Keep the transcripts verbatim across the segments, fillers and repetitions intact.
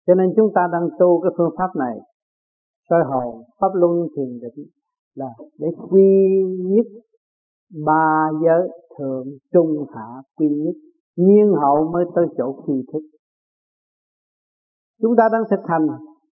Cho nên chúng ta đang tu cái phương pháp này, soi hồn, pháp luân thiền định, là để quy nhất ba giới thượng trung hạ, quy nhất nhiên hậu mới tới chỗ quy thức. Chúng ta đang thực hành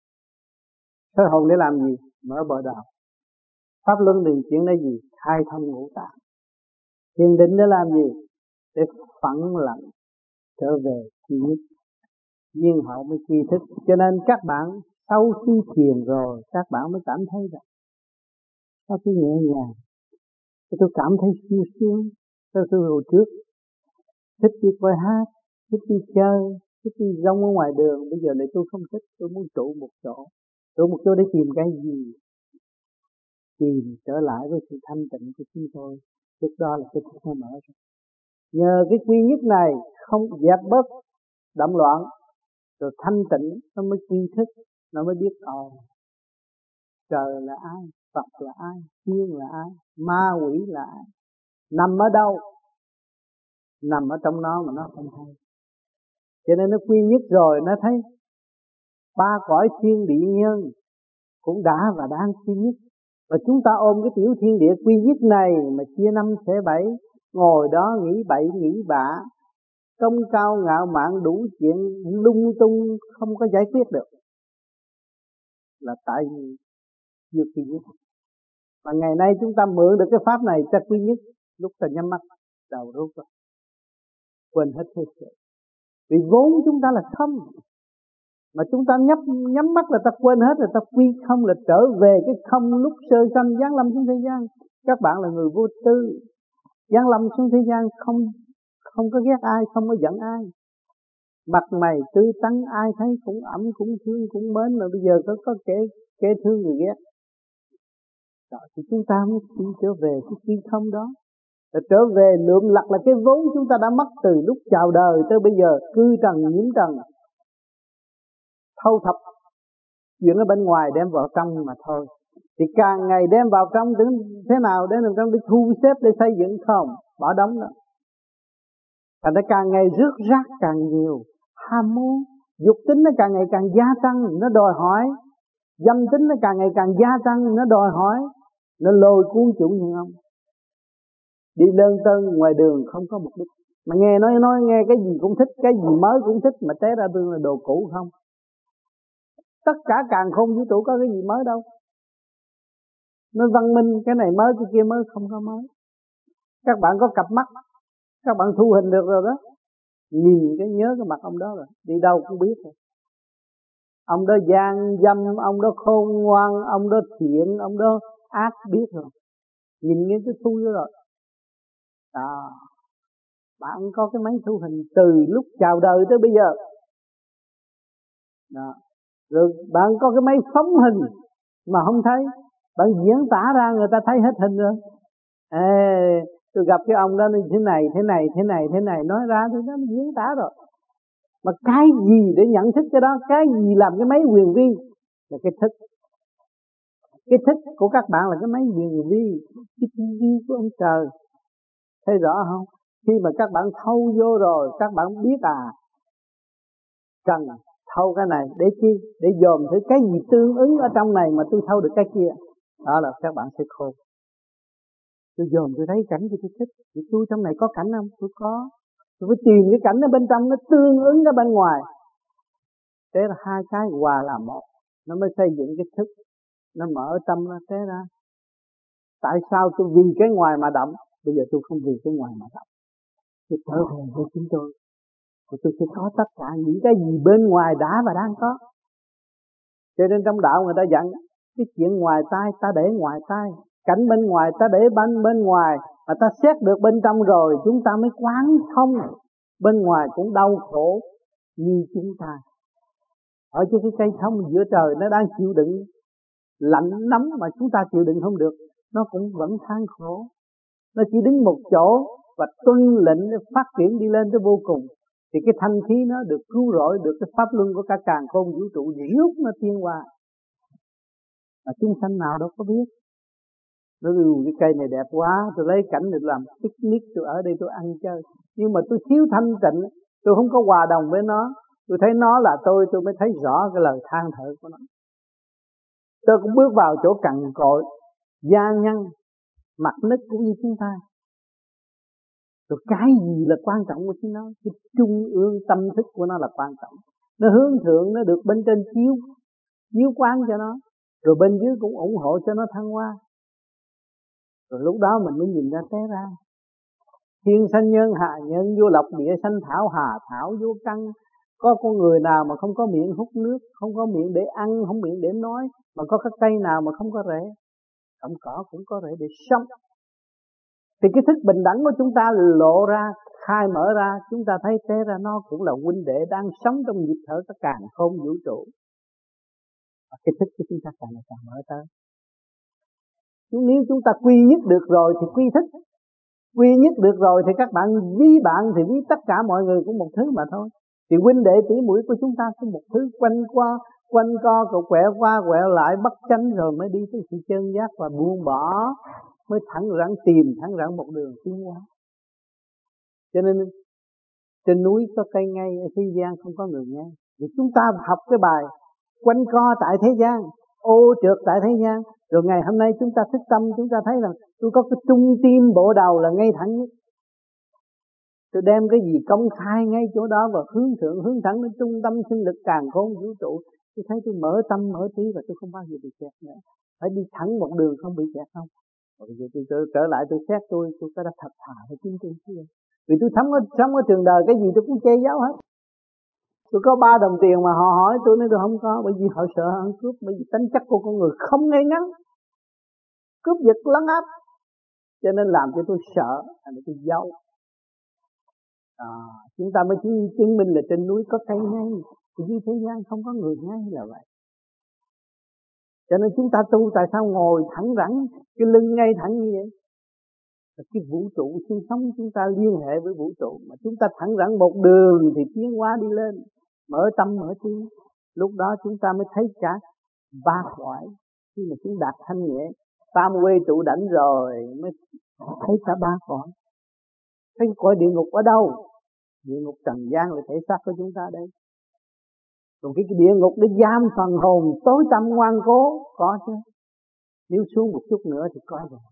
soi hồn để làm gì? Mở bờ đạo. Pháp luân điền chuyển để gì? Khai thông ngũ tạng. Thiền định để làm gì? Để phẳng lặng trở về quy nhất, nhiên hậu mới quy thức. Cho nên các bạn sau khi thiền rồi, các bạn mới cảm thấy rằng sau khi nhẹ nhàng, tôi cảm thấy siêu sướng. Tôi tôi hồi trước thích đi coi hát, thích đi chơi, thích đi rong ở ngoài đường. Bây giờ lại tôi không thích, tôi muốn trụ một chỗ. Trụ một chỗ để tìm cái gì? Tìm trở lại với sự thanh tịnh của chúng tôi. Lúc đó là cái thức nó mở ra. Nhờ cái quy nhất này không dẹp bớt động loạn, rồi thanh tịnh nó mới quy thức, nó mới biết ồ, trời là ai, Phật là ai, thiên là ai, ma quỷ là ai, nằm ở đâu? Nằm ở trong nó mà nó không hay. Cho nên nó quy nhất rồi nó thấy ba cõi thiên địa nhân cũng đã và đang quy nhất. Và chúng ta ôm cái tiểu thiên địa quy nhất này mà chia năm xẻ bảy, ngồi đó nghĩ bậy nghĩ bạ, công cao ngạo mạn đủ chuyện lung tung không có giải quyết được, là tại vì chưa quy nhất. Mà ngày nay chúng ta mượn được cái pháp này ta quy nhất, lúc ta nhắm mắt đầu rút rồi, quên hết thế sự. Vì vốn chúng ta là không, mà chúng ta nhắm nhắm mắt là ta quên hết rồi, ta quy không là trở về cái không lúc sơ sanh giáng lâm xuống thế gian. Các bạn là người vô tư, giáng lâm xuống thế gian không không có ghét ai, không có giận ai, mặt mày tươi tắn, ai thấy cũng ấm cũng thương cũng mến. Mà bây giờ có có kẻ kẻ thương người ghét. Rồi thì chúng ta mới đi trở về cái quy không đó. Rồi trở về lượm lặt là cái vốn chúng ta đã mất từ lúc chào đời tới bây giờ, cư trần nhiễm trần, thâu thập chuyện ở bên ngoài đem vào trong mà thôi. Thì càng ngày đem vào trong đến thế nào, đến vào trong để thu xếp, để xây dựng không, bỏ đóng đó. Thành ra càng ngày rước rác càng nhiều, ham muốn, dục tính nó càng ngày càng gia tăng, nó đòi hỏi, dâm tính nó càng ngày càng gia tăng, nó đòi hỏi, nó lôi cuốn chủ nhân ông. Đi lơn tơn ngoài đường không có mục đích, mà nghe nói nói nghe cái gì cũng thích, cái gì mới cũng thích, mà té ra tương là đồ cũ không. Tất cả càng không vũ trụ có cái gì mới đâu. Nó văn minh, cái này mới, cái kia mới, không có mới. Các bạn có cặp mắt, các bạn thu hình được rồi đó, nhìn cái nhớ cái mặt ông đó rồi, đi đâu cũng biết rồi. Ông đó gian dâm, ông đó khôn ngoan, ông đó thiện, ông đó ác biết rồi. Nhìn nghe cái thu vô rồi. À, bạn có cái máy thu hình từ lúc chào đời tới bây giờ. Đó. Rồi bạn có cái máy phóng hình mà không thấy, bạn diễn tả ra người ta thấy hết hình rồi. Ê, tôi gặp cái ông đó thế này, thế này, thế này, thế này, nói ra thì nó diễn tả rồi. Mà cái gì để nhận thức cái đó, cái gì làm cái máy huyền vi là cái thức. Cái thức của các bạn là cái máy huyền vi, cái tivi của ông trời. Thấy rõ không? Khi mà các bạn thâu vô rồi, các bạn biết à, cần thâu cái này để chi? Để dòm thử cái gì tương ứng ở trong này mà tôi thâu được cái kia. Đó là các bạn sẽ khôn. Tôi dòm tôi thấy cảnh thì tôi thích. Thì tôi trong này có cảnh không? Tôi có. Tôi phải tìm cái cảnh ở bên trong nó tương ứng ở bên ngoài. Thế là hai cái hòa làm một, nó mới xây dựng cái thức. Nó mở tâm nó thế ra. Tại sao tôi vì cái ngoài mà động? Bây giờ tôi không vì cái ngoài mà động. Tôi trở về với chúng tôi. Và tôi sẽ có tất cả những cái gì bên ngoài đã và đang có. Cho nên trong đạo người ta dặn, cái chuyện ngoài tai ta để ngoài tai, cảnh bên ngoài ta để bên bên ngoài, mà ta xét được bên trong rồi chúng ta mới quán thông. Bên ngoài cũng đau khổ như chúng ta. Ở trên cái cây thông giữa trời nó đang chịu đựng lạnh nóng mà chúng ta chịu đựng không được, nó cũng vẫn than khổ. Nó chỉ đứng một chỗ và tuân lệnh để phát triển đi lên tới vô cùng. Thì cái thanh khí nó được cứu rỗi, được cái pháp luân của cả càn khôn vũ trụ rút nó tiến qua. Mà chúng sanh nào đâu có biết. Nó ừ, cái cây này đẹp quá, tôi lấy cảnh để làm picnic, tôi ở đây tôi ăn chơi. Nhưng mà tôi thiếu thanh tịnh, tôi không có hòa đồng với nó, Tôi thấy nó là tôi, tôi mới thấy rõ cái lời than thở của nó. Tôi cũng bước vào chỗ cằn cội, da nhăn, mặt nứt cũng như chúng ta. Rồi cái gì là quan trọng của chính nó? Cái trung ương tâm thức của nó là quan trọng. Nó hướng thượng, nó được bên trên chiếu, chiếu quán cho nó. Rồi bên dưới cũng ủng hộ cho nó thăng hoa. Rồi lúc đó mình mới nhìn ra té ra. Thiên sanh nhân, hạ nhân, vô lộc địa sanh thảo, hà thảo vô căn. Có con người nào mà không có miệng hút nước, không có miệng để ăn, không miệng để nói, mà có cái cây nào mà không có rễ? Cọng cỏ cũng có rễ để sống. Thì cái thức bình đẳng của chúng ta lộ ra, khai mở ra, chúng ta thấy thế ra nó cũng là huynh đệ đang sống trong nhịp thở tất cả không vũ trụ. Và cái thức của chúng ta càng ngày càng mở tới. Nếu chúng ta quy nhất được rồi thì quy thức, quy nhất được rồi thì các bạn ví bạn thì ví tất cả mọi người cũng một thứ mà thôi. Thì huynh đệ tỷ muội của chúng ta có một thứ quanh qua, quanh co, cậu quẹo qua quẹo lại bất chánh rồi mới đi tới sự chân giác và buông bỏ, mới thẳng rắn tìm thẳng rắn một đường tiến hóa. Cho nên trên núi có cây ngay, ở thế gian không có người ngay. Vì chúng ta học cái bài quanh co tại thế gian, ô trượt tại thế gian. Rồi ngày hôm nay chúng ta thức tâm, chúng ta thấy rằng tôi có cái trung tim bộ đầu là ngay thẳng nhất. Tôi đem cái gì công khai ngay chỗ đó và hướng thượng, hướng thẳng đến trung tâm sinh lực càn khôn vũ trụ. Tôi thấy tôi mở tâm, mở trí và tôi không bao giờ bị kẹt nữa. Phải đi thẳng một đường không bị kẹt không. Bây giờ tôi, tôi trở lại tôi xét tôi, tôi có đã thật thà với chính tôi chưa? Vì tôi sống ở, sống ở trường đời cái gì tôi cũng che giấu hết. Tôi có ba đồng tiền mà họ hỏi tôi nói tôi không có, bởi vì họ sợ ăn cướp, bởi vì tính chất của con người không ngay ngắn, cướp giật lấn áp, cho nên làm cho tôi sợ, thành ra tôi giấu. À, chúng ta mới chứng, chứng minh là trên núi có cây ngay, thì dưới thế gian không có người ngay là vậy. Cho nên chúng ta tu tại sao ngồi thẳng rắn, cái lưng ngay thẳng như vậy? Cái vũ trụ sinh sống chúng ta liên hệ với vũ trụ, mà chúng ta thẳng rắn một đường thì tiến hóa đi lên, mở tâm mở trí. Lúc đó chúng ta mới thấy cả ba cõi. Khi mà chúng đạt thanh nhẹ, tam quê trụ đảnh rồi mới thấy cả ba cõi. Thấy cõi địa ngục ở đâu? Địa ngục trần gian là thể xác của chúng ta đây. Còn cái, cái địa ngục để giam phần hồn tối tăm ngoan cố có chứ. Nếu xuống một chút nữa thì có rồi.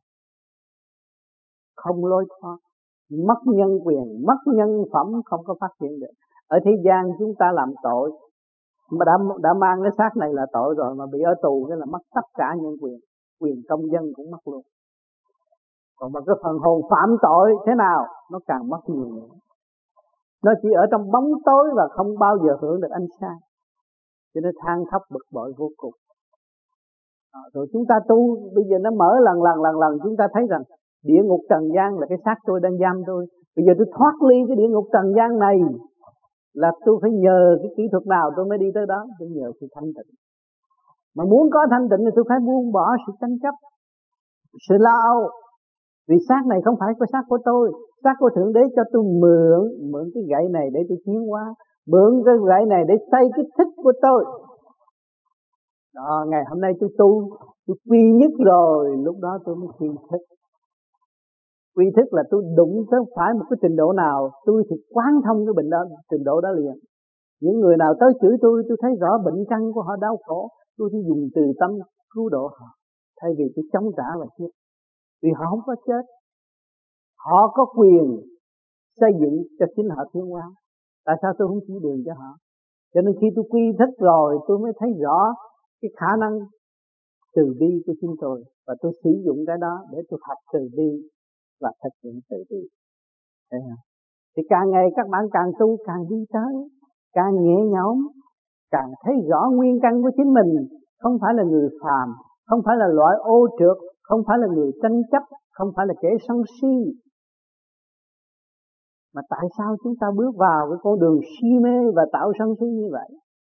Không lối thoát, mất nhân quyền, mất nhân phẩm, không có phát triển được. Ở thế gian chúng ta làm tội, mà đã đã mang cái xác này là tội rồi, mà bị ở tù cái là mất tất cả nhân quyền, quyền công dân cũng mất luôn. Còn mà cái phần hồn phạm tội thế nào, nó càng mất nhiều nữa. Nó chỉ ở trong bóng tối và không bao giờ hưởng được ánh sáng, cho nên than khóc bực bội vô cùng. À, rồi chúng ta tu, bây giờ nó mở lần lần lần lần chúng ta thấy rằng địa ngục trần gian là cái xác tôi đang giam tôi. Bây giờ tôi thoát ly cái địa ngục trần gian này là tôi phải nhờ cái kỹ thuật nào tôi mới đi tới đó? Tôi nhờ sự thanh tịnh. Mà muốn có thanh tịnh thì tôi phải buông bỏ sự tranh chấp, sự lo âu. Vì xác này không phải cái xác của tôi, xác của Thượng Đế cho tôi mượn, mượn cái gậy này để tôi tiến hóa, mượn cái gậy này để xây cái thích của tôi. Đó, ngày hôm nay tôi tu, tôi quy nhất rồi, lúc đó tôi mới quy thức. Quy thức là tôi đụng tới phải một cái trình độ nào, tôi thì quán thông cái bệnh đó, trình độ đó liền. Những người nào tới chửi tôi, tôi thấy rõ bệnh căn của họ đau khổ, tôi chỉ dùng từ tâm cứu độ họ, thay vì tôi chống trả là chết. Vì họ không có chết, họ có quyền xây dựng cho chính họ tiến hóa. Tại sao tôi không chỉ đường cho họ? Cho nên khi tôi quy thức rồi, tôi mới thấy rõ cái khả năng từ bi của chính tôi, và tôi sử dụng cái đó để tôi học từ bi và thực hiện từ bi. Thì càng ngày các bạn càng tu càng đi tới, càng nhẹ nhõm, càng thấy rõ nguyên căn của chính mình. Không phải là người phàm, không phải là loại ô trượt, không phải là người tranh chấp, không phải là kẻ sân si. Mà tại sao chúng ta bước vào cái con đường si mê và tạo sân si như vậy?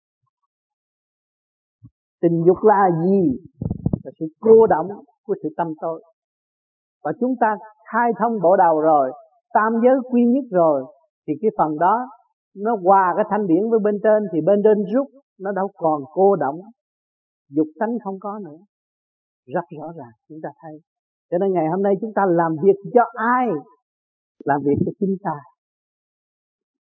Tình dục là gì? Là sự cô động của sự tâm tối. Và chúng ta khai thông bộ đầu rồi, tam giới quy nhất rồi, thì cái phần đó nó hòa cái thanh điển với bên trên, thì bên trên rút, nó đâu còn cô động, dục tánh không có nữa. Rất rõ ràng chúng ta thấy. Cho nên ngày hôm nay chúng ta làm việc cho ai? Làm việc cho chính ta.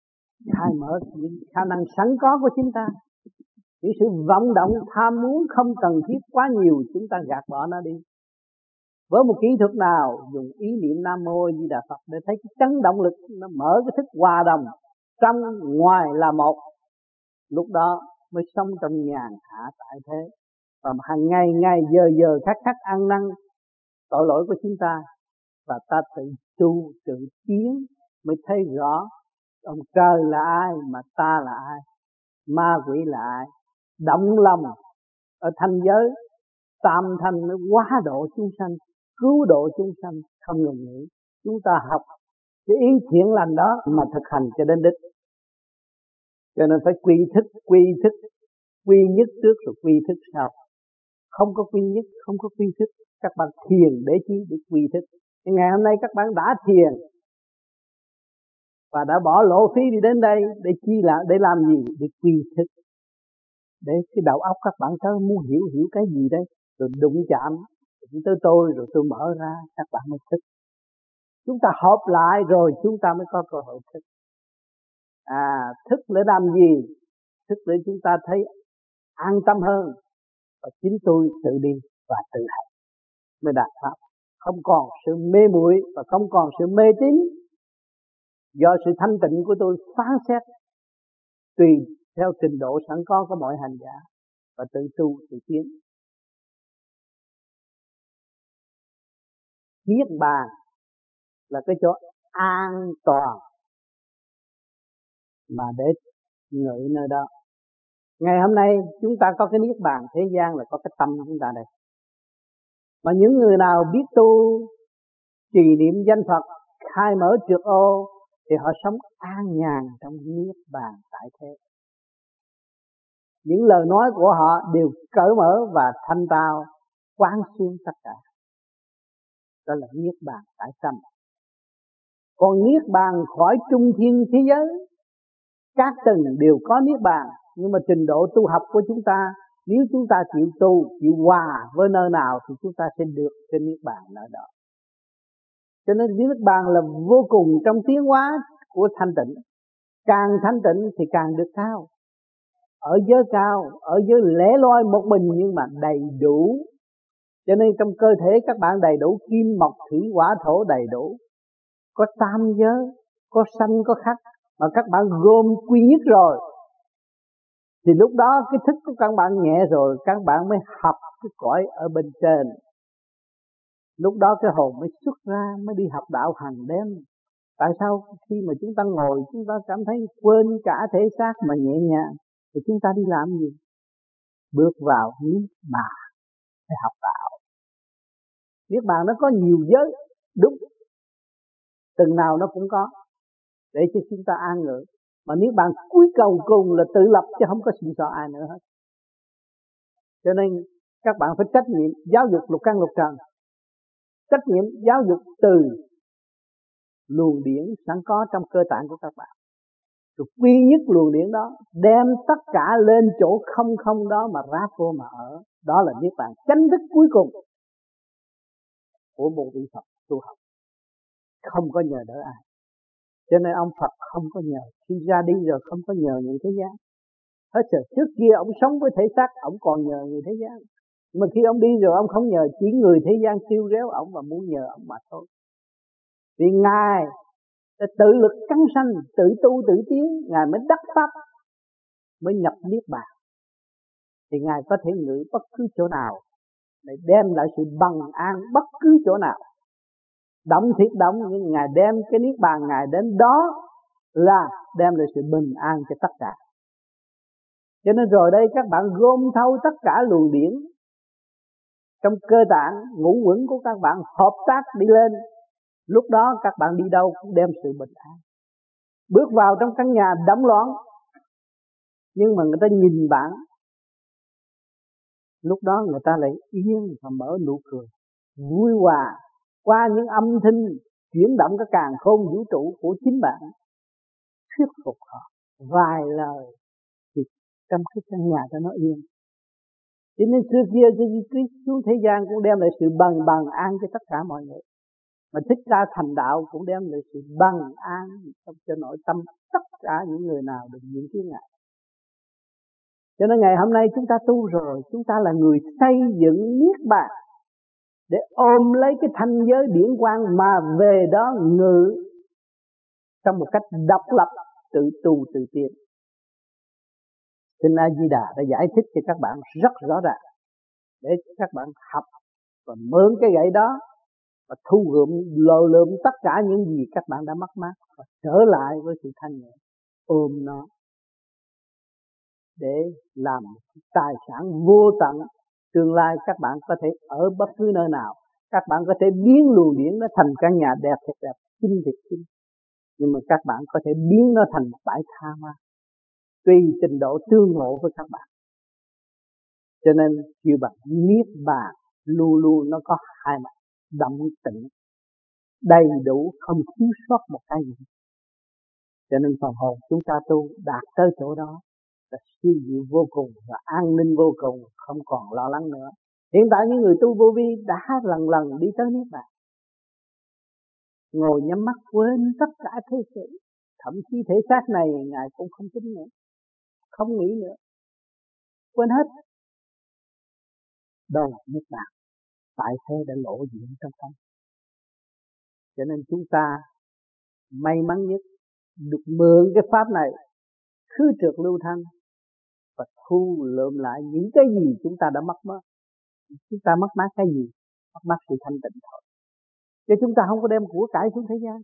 khai mở những khả năng sẵn có của chúng ta. Những sự vọng động tham muốn không cần thiết quá nhiều, chúng ta gạt bỏ nó đi. Với một kỹ thuật nào dùng ý niệm Nam Mô Di Đà Phật để thấy cái chấn động lực nó mở cái thức hòa đồng trong ngoài là một, lúc đó mới sống trong nhàn hạ tại thế. Và hàng ngày ngày giờ giờ khắc khắc ăn năn tội lỗi của chúng ta, và ta tự tu tự tiến mới thấy rõ ông trời là ai mà ta là ai, ma quỷ là ai. Động lòng ở thanh giới tam thanh mới hóa độ chúng sanh, cứu độ chúng sanh không ngừng nghỉ. Chúng ta học cái ý thiện lành đó mà thực hành cho đến đích. Cho nên phải quy thức, quy thức, quy nhất trước rồi quy thức sau. Không có quy nhất, không có quy thức. Các bạn thiền để chi? Để quy thức. Ngày hôm nay các bạn đã thiền và đã bỏ lộ phí đi đến đây để chi là để làm gì? Để quy thức. Để cái đầu óc các bạn tới muốn hiểu hiểu cái gì đây, rồi đụng chạm đụng tới tôi rồi tôi mở ra, các bạn mới thức. Chúng ta hợp lại rồi chúng ta mới có cơ hội thức. À, thức để làm gì? Thức để chúng ta thấy an tâm hơn, và chính tôi tự đi và tự hành mới đạt pháp. Không còn sự mê muội và không còn sự mê tín. Do sự thanh tịnh của tôi phán xét tùy theo trình độ sẵn có của mọi hành giả và tự tu tự tiến. Niết bàn là cái chỗ an toàn mà để ngự nơi đó. Ngày hôm nay chúng ta có cái niết bàn, thế gian là có cái tâm chúng ta đây. Mà những người nào biết tu trì niệm danh Phật, khai mở trượt ô, thì họ sống an nhàn trong niết bàn tại thế. Những lời nói của họ đều cởi mở và thanh tao, quán xuyên tất cả. Đó là niết bàn tại tâm. Còn niết bàn khỏi trung thiên thế giới, các tầng đều có niết bàn, nhưng mà trình độ tu học của chúng ta, nếu chúng ta chịu tu, chịu hòa với nơi nào thì chúng ta sẽ được cái niết bàn nơi đó. Cho nên niết bàn là vô cùng trong tiến hóa của thanh tịnh. Càng thanh tịnh thì càng được cao. Ở giới cao, ở giới lẻ loi một mình nhưng mà đầy đủ. Cho nên trong cơ thể các bạn đầy đủ kim, mộc, thủy, hỏa, thổ đầy đủ. Có tam giới, có sanh, có khắc, mà các bạn gom quy nhất rồi. Thì lúc đó cái thức của các bạn nhẹ rồi, các bạn mới học cái cõi ở bên trên. Lúc đó cái hồn mới xuất ra, mới đi học đạo hàng đêm. Tại sao khi mà chúng ta ngồi, chúng ta cảm thấy quên cả thể xác mà nhẹ nhàng, thì chúng ta đi làm gì? Bước vào niết bàn để học đạo. Niết bàn nó có nhiều giới, đúng, từng nào nó cũng có, để cho chúng ta an ngữ. Mà niết bàn cuối cầu cùng là tự lập, chứ không có xì xò ai nữa hết. Cho nên các bạn phải trách nhiệm giáo dục lục căn lục trần, trách nhiệm giáo dục từ luồng điển sẵn có trong cơ tạng của các bạn, rồi quy nhất luồng điển đó, đem tất cả lên chỗ không không đó mà ráp vô mà ở. Đó là niết bàn chánh thức cuối cùng của một vị Phật tu học, không có nhờ đỡ ai. Cho nên ông Phật không có nhờ, khi ra đi rồi không có nhờ người thế gian. Hết rồi, trước kia ông sống với thể xác, ông còn nhờ người thế gian. Mà khi ông đi rồi ông không nhờ, chỉ người thế gian kêu réo ông và muốn nhờ ông mà thôi. Vì Ngài đã tự lực cắn sanh, tự tu tự tiến, Ngài mới đắc pháp, mới nhập niết bàn. Thì Ngài có thể ngự bất cứ chỗ nào để đem lại sự bằng an bất cứ chỗ nào. Động thiệt động, nhưng Ngài đem cái niết bàn Ngài đến đó là đem lại sự bình an cho tất cả. Cho nên rồi đây các bạn gom thâu tất cả luồng điển trong cơ tạng ngũ quẩn của các bạn hợp tác đi lên. Lúc đó các bạn đi đâu cũng đem sự bình an. Bước vào trong căn nhà đẫm loạn, nhưng mà người ta nhìn bạn, lúc đó người ta lại yên và mở nụ cười vui hòa qua những âm thanh chuyển động cái càn khôn vũ trụ của chính bạn, thuyết phục họ vài lời thì trong cái căn nhà đó nó yên. Cho nên xưa kia Jesus Christ xuống thế gian cũng đem lại sự bằng bằng an cho tất cả mọi người. Mà Thích Ca thành đạo cũng đem lại sự bằng an trong cho nội tâm tất cả những người nào được những cái ngài. Cho nên ngày hôm nay chúng ta tu rồi, chúng ta là người xây dựng niết bàn để ôm lấy cái thanh giới điển quang mà về đó ngự trong một cách độc lập, tự tu tự tiến. Kinh A Di Đà đã giải thích cho các bạn rất rõ ràng để các bạn học và mượn cái gậy đó và thu gượm lờ lượm tất cả những gì các bạn đã mất mát và trở lại với sự thanh nhẹ, ôm nó để làm tài sản vô tận. Tương lai các bạn có thể ở bất cứ nơi nào, các bạn có thể biến luồng điển nó thành căn nhà đẹp thật đẹp, xinh thật xinh, nhưng mà các bạn có thể biến nó thành một bãi tha ma tùy trình độ tương ngộ với các bạn. Cho nên kêu bằng niết bàn luôn luôn nó có hai mặt, động tĩnh đầy đủ, không thiếu sót một cái gì. Cho nên phần hồn chúng ta tu đạt tới chỗ đó là siêu diệu vô cùng và an ninh vô cùng, không còn lo lắng nữa. Hiện tại những người tu vô vi đã lần lần đi tới niết bàn, ngồi nhắm mắt quên tất cả thế sự, thậm chí thể xác này ngài cũng không tính nữa, không nghĩ nữa, quên hết. Đó là niết bàn, tại thế đã lộ diện trong tâm. Cho nên chúng ta may mắn nhất được mượn cái pháp này khứ trượt lưu thanh và thu lượm lại những cái gì chúng ta đã mất mất. Chúng ta mất mát cái gì? Mất mát sự thanh tịnh thôi. Chứ chúng ta không có đem của cải xuống thế gian.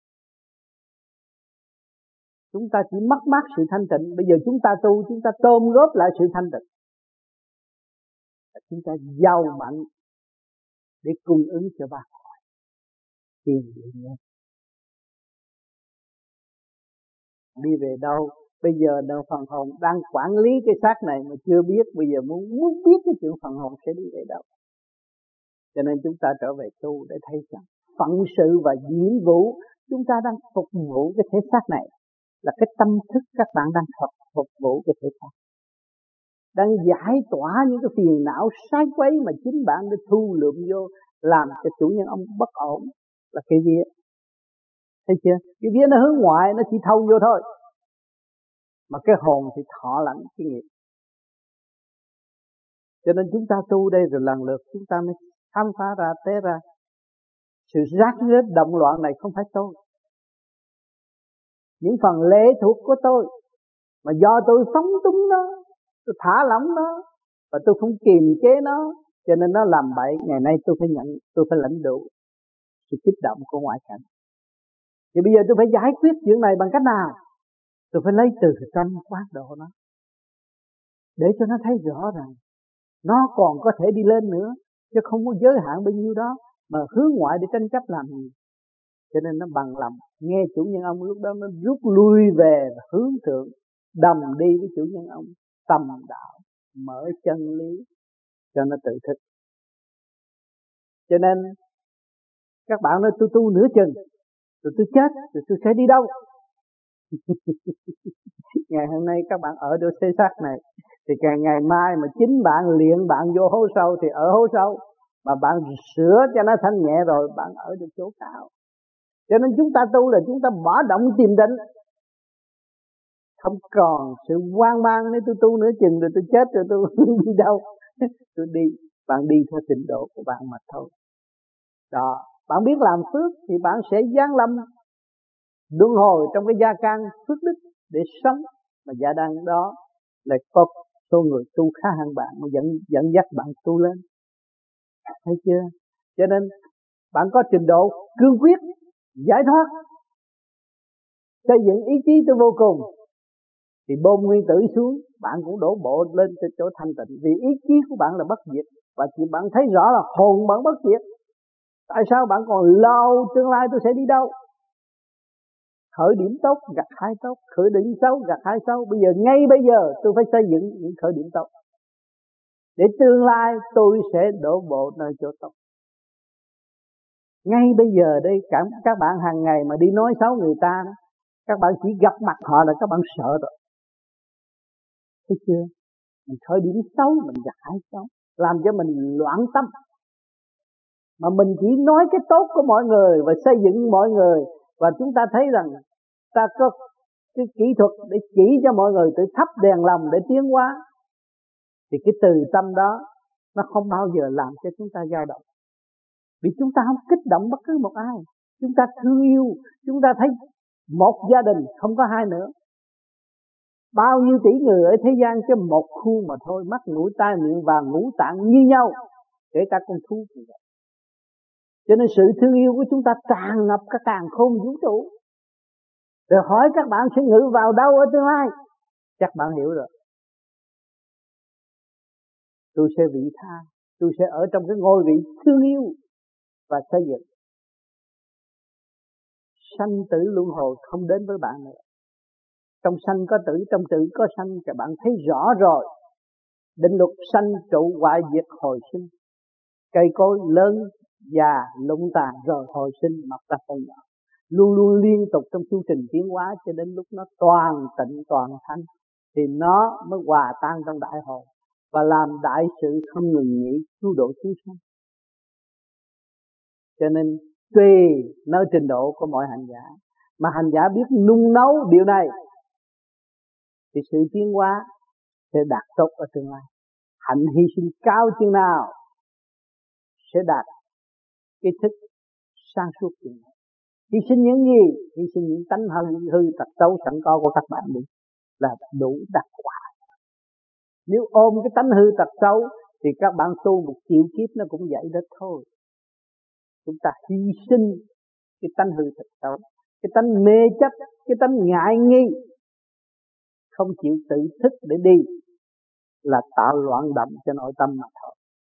Chúng ta chỉ mất mát sự thanh tịnh. Bây giờ chúng ta tu, chúng ta tôm góp lại sự thanh tịnh. Chúng ta giàu mạnh để cung ứng cho ba cõi. Tiền điện nhân. Đi về đâu? Bây giờ đâu phần hồn đang quản lý cái xác này mà chưa biết. Bây giờ muốn, muốn biết cái chuyện phần hồn sẽ đi về đâu. Cho nên chúng ta trở về tu để thấy rằng phận sự và nhiệm vụ chúng ta đang phục vụ cái thể xác này là cái tâm thức các bạn đang phục, phục vụ cái thể xác, đang giải tỏa những cái phiền não sai quấy mà chính bạn đã thu lượm vô làm cho chủ nhân ông bất ổn là cái vía. Thấy chưa? Cái vía nó hướng ngoại, nó chỉ thâu vô thôi, mà cái hồn thì thọ lãnh cái nghiệp. Cho nên chúng ta tu đây rồi lần lượt chúng ta mới khám phá ra, té ra sự rác rết động loạn này không phải tôi. Những phần lệ thuộc của tôi mà do tôi phóng túng nó, tôi thả lỏng nó và tôi không kiềm chế nó, cho nên nó làm bậy. Ngày nay tôi phải nhận, tôi phải lãnh đủ sự kích động của ngoại cảnh. Thì bây giờ tôi phải giải quyết chuyện này bằng cách nào? Tôi phải lấy từ trong quán độ nó, để cho nó thấy rõ rằng nó còn có thể đi lên nữa, chứ không có giới hạn bao nhiêu đó mà hướng ngoại để tranh chấp làm gì. Cho nên nó bằng lòng nghe chủ nhân ông, lúc đó nó rút lui về và hướng thượng, đồng đi với chủ nhân ông, tầm đạo, mở chân lý cho nó tự thức. Cho nên các bạn nói tôi tu nửa chừng rồi tôi chết rồi tôi sẽ đi đâu? Ngày hôm nay các bạn ở được xây xác này thì càng ngày mai mà chính bạn luyện bạn vô hố sâu thì ở hố sâu, mà bạn sửa cho nó thanh nhẹ rồi bạn ở được chỗ cao. Cho nên chúng ta tu là chúng ta bỏ động tìm định, không còn sự hoang mang. Nếu tôi tu nửa chừng rồi tôi chết rồi tôi đi đâu? Tôi đi, bạn đi theo trình độ của bạn mà thôi. Đó, bạn biết làm phước thì bạn sẽ giáng lâm luân hồi trong cái gia can phước đức để sống, mà gia đang đó lại có số người tu khá hơn bạn mà dẫn dẫn dắt bạn tu lên. Thấy chưa? Cho nên bạn có trình độ cương quyết giải thoát, xây dựng ý chí tới vô cùng, thì bom nguyên tử xuống bạn cũng đổ bộ lên từ chỗ thanh tịnh, vì ý chí của bạn là bất diệt. Và chỉ bạn thấy rõ là hồn bạn bất diệt. Tại sao bạn còn lo tương lai tôi sẽ đi đâu? Khởi điểm tốt gặt hai tốt, khởi điểm xấu gặt hai xấu. Bây giờ ngay bây giờ tôi phải xây dựng những khởi điểm tốt, để tương lai tôi sẽ đổ bộ nơi chỗ tốt. Ngay bây giờ đây các, các bạn hàng ngày mà đi nói xấu người ta, các bạn chỉ gặp mặt họ là các bạn sợ rồi. Thấy chưa? Mình khởi điểm xấu, mình gặt hai xấu, làm cho mình loạn tâm. Mà mình chỉ nói cái tốt của mọi người và xây dựng mọi người, và chúng ta thấy rằng ta có cái kỹ thuật để chỉ cho mọi người tự thắp đèn lòng để tiến hóa, thì cái từ tâm đó nó không bao giờ làm cho chúng ta dao động. Vì chúng ta không kích động bất cứ một ai. Chúng ta thương yêu, chúng ta thấy một gia đình không có hai nữa. Bao nhiêu tỷ người ở thế gian chứ một khuôn mà thôi, mắt mũi tai miệng và ngũ tạng như nhau, kể cả con thú cũng vậy. Cho nên sự thương yêu của chúng ta tràn ngập cả càn khôn vũ trụ. Rồi hỏi các bạn sẽ ngự vào đâu ở tương lai? Chắc bạn hiểu rồi. Tôi sẽ vị tha, tôi sẽ ở trong cái ngôi vị thương yêu và xây dựng. Sanh tử luân hồi không đến với bạn nữa. Trong sanh có tử, trong tử có sanh, các bạn thấy rõ rồi. Định luật sanh trụ hoại diệt hồi sinh. Cây cối lớn già lụng tàn rồi hồi sinh mọc ra cây nhỏ. Luôn luôn liên tục trong chu trình tiến hóa, cho đến lúc nó toàn tịnh toàn thanh thì nó mới hòa tan trong đại hồn và làm đại sự không ngừng nghỉ cứu độ chúng sanh. Cho nên tùy nơi trình độ của mọi hành giả, mà hành giả biết nung nấu điều này thì sự tiến hóa sẽ đạt tốt ở tương lai. Hạnh hy sinh cao chừng nào sẽ đạt cái thức sáng suốt chừng nào. Hy sinh những gì? Hy sinh những tánh hư, hư tật xấu sẵn có của các bạn đi là đủ đặc quả. Nếu ôm cái tánh hư tật xấu thì các bạn tu một triệu kiếp nó cũng vậy đó thôi. Chúng ta hy sinh cái tánh hư tật xấu, cái tánh mê chấp, cái tánh ngại nghi, không chịu tự thức để đi, là tạo loạn động cho nội tâm mà thôi.